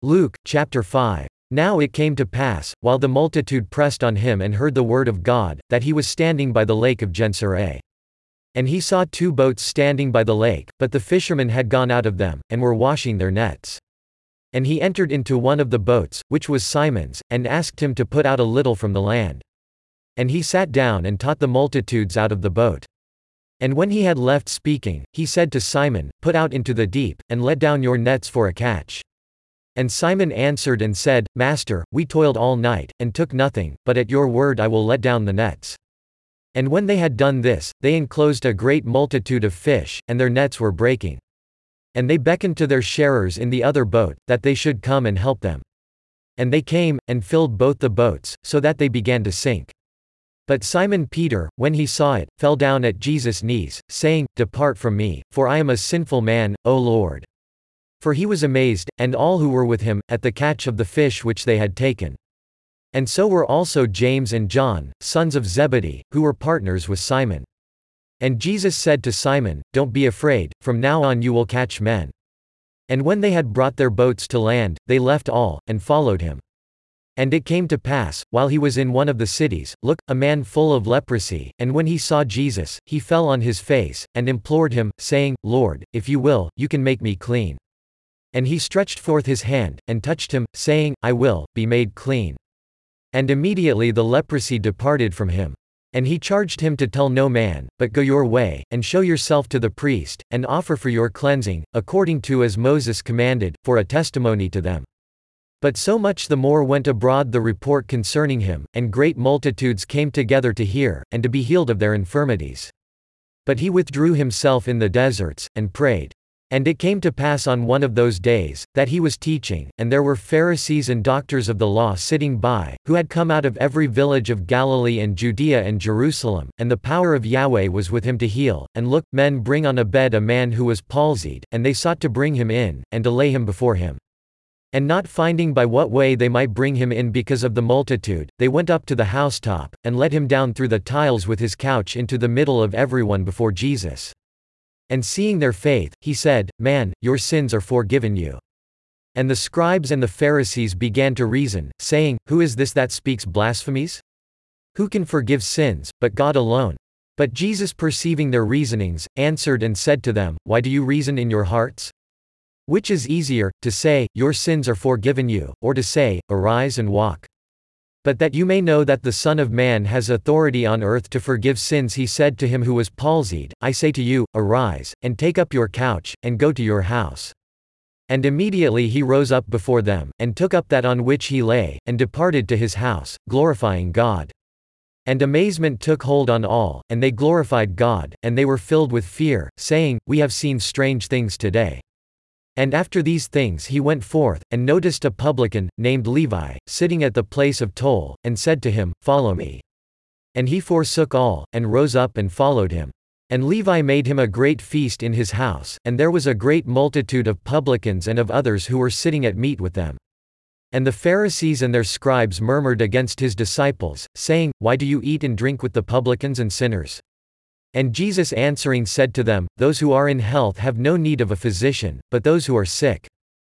Luke, chapter 5. Now it came to pass, while the multitude pressed on him and heard the word of God, that he was standing by the lake of Gennesaret. And he saw two boats standing by the lake, but the fishermen had gone out of them, and were washing their nets. And he entered into one of the boats, which was Simon's, and asked him to put out a little from the land. And he sat down and taught the multitudes out of the boat. And when he had left speaking, he said to Simon, Put out into the deep, and let down your nets for a catch. And Simon answered and said, Master, we toiled all night, and took nothing, but at your word I will let down the nets. And when they had done this, they enclosed a great multitude of fish, and their nets were breaking. And they beckoned to their sharers in the other boat, that they should come and help them. And they came, and filled both the boats, so that they began to sink. But Simon Peter, when he saw it, fell down at Jesus' knees, saying, Depart from me, for I am a sinful man, O Lord. For he was amazed, and all who were with him, at the catch of the fish which they had taken. And so were also James and John, sons of Zebedee, who were partners with Simon. And Jesus said to Simon, Don't be afraid, from now on you will catch men. And when they had brought their boats to land, they left all, and followed him. And it came to pass, while he was in one of the cities, look, a man full of leprosy, and when he saw Jesus, he fell on his face, and implored him, saying, Lord, if you will, you can make me clean. And he stretched forth his hand, and touched him, saying, I will, be made clean. And immediately the leprosy departed from him. And he charged him to tell no man, but go your way, and show yourself to the priest, and offer for your cleansing, according to as Moses commanded, for a testimony to them. But so much the more went abroad the report concerning him, and great multitudes came together to hear, and to be healed of their infirmities. But he withdrew himself in the deserts, and prayed. And it came to pass on one of those days, that he was teaching, and there were Pharisees and doctors of the law sitting by, who had come out of every village of Galilee and Judea and Jerusalem, and the power of Yahweh was with him to heal. And look, men bring on a bed a man who was palsied, and they sought to bring him in, and to lay him before him. And not finding by what way they might bring him in because of the multitude, they went up to the housetop, and let him down through the tiles with his couch into the middle of everyone before Jesus. And seeing their faith, he said, Man, your sins are forgiven you. And the scribes and the Pharisees began to reason, saying, Who is this that speaks blasphemies? Who can forgive sins, but God alone? But Jesus, perceiving their reasonings, answered and said to them, Why do you reason in your hearts? Which is easier, to say, Your sins are forgiven you, or to say, Arise and walk? But that you may know that the Son of Man has authority on earth to forgive sins, he said to him who was palsied, I say to you, Arise, and take up your couch, and go to your house. And immediately he rose up before them, and took up that on which he lay, and departed to his house, glorifying God. And amazement took hold on all, and they glorified God, and they were filled with fear, saying, We have seen strange things today. And after these things he went forth, and noticed a publican, named Levi, sitting at the place of toll, and said to him, Follow me. And he forsook all, and rose up and followed him. And Levi made him a great feast in his house, and there was a great multitude of publicans and of others who were sitting at meat with them. And the Pharisees and their scribes murmured against his disciples, saying, Why do you eat and drink with the publicans and sinners? And Jesus answering said to them, Those who are in health have no need of a physician, but those who are sick.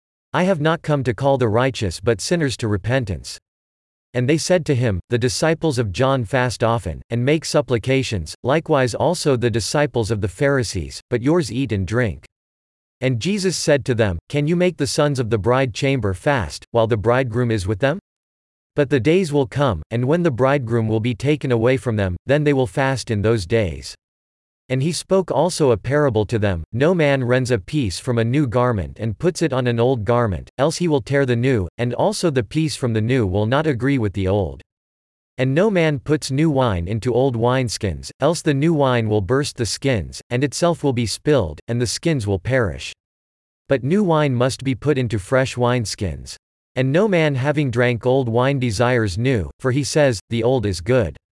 I have not come to call the righteous but sinners to repentance. And they said to him, The disciples of John fast often, and make supplications, likewise also the disciples of the Pharisees, but yours eat and drink. And Jesus said to them, Can you make the sons of the bride chamber fast, while the bridegroom is with them? But the days will come, and when the bridegroom will be taken away from them, then they will fast in those days. And he spoke also a parable to them, No man rends a piece from a new garment and puts it on an old garment, else he will tear the new, and also the piece from the new will not agree with the old. And no man puts new wine into old wineskins, else the new wine will burst the skins, and itself will be spilled, and the skins will perish. But new wine must be put into fresh wineskins. And no man having drank old wine desires new, for he says, The old is good.